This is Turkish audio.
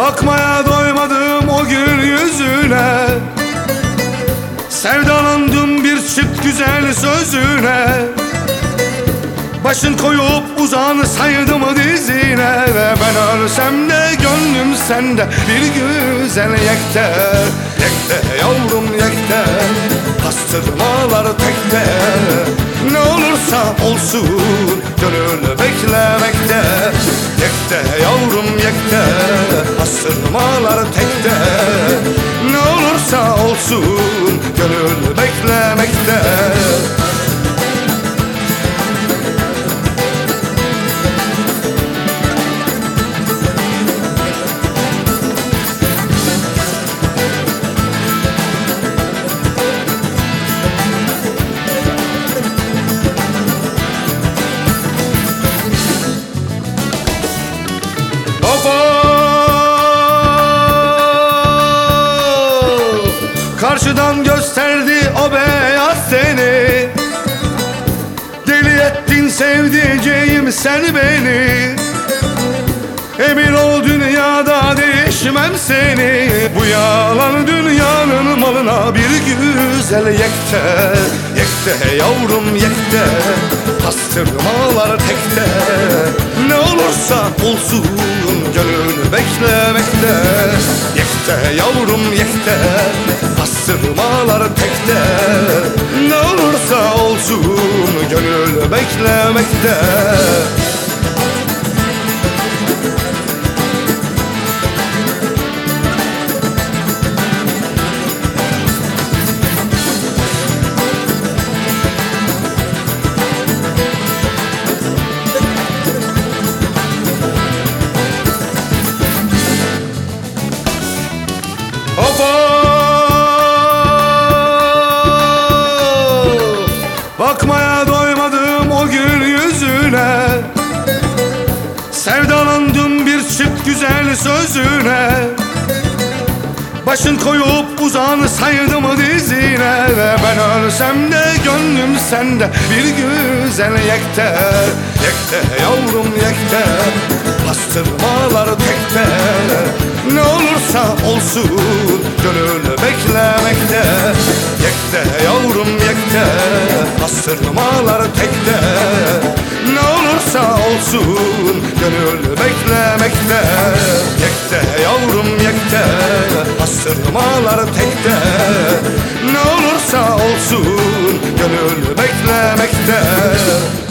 Bakmaya doymadım o gül yüzüne, sevdalandım bir çift güzel sözüne. Başın koyup uzansaydım dizine, ve ben ölsem de gönlüm sende bir güzel yekte. Yekte yavrum yekte, pastırmalar tekte. Ne olursa olsun gönül beklemekte. Yekte yavrum yekte, pastırmalar tekte. Ne olursa olsun gönül beklemekte. Karşıdan gösterdi o beyaz seni, deli ettin sevdiceğim sen beni. Emin ol dünyada değişmem seni, bu yalan dünyanın malına bir güzel yekte. Yekte yavrum yekte, pastırmalar tekte. Ne olursa olsun gönül beklemekte. Yekte yavrum yekte, pastırmalar tekte. Ne olursa olsun gönül beklemekte. Bakmaya doymadım o gül yüzüne, sevdalandım bir çift güzel sözüne. Başın koyup uzansaydım dizine, ve ben ölsem de gönlüm sende bir güzel yekte. Yekte yavrum yekte, pastırmalar tekte. Ne olursa olsun gönül beklemekte. Yekte yavrum yekte, pastırmalar tekte. Ne olursa olsun gönül beklemekte. Yekte yavrum yekte, pastırmalar tekte. Ne olursa olsun gönül beklemekte.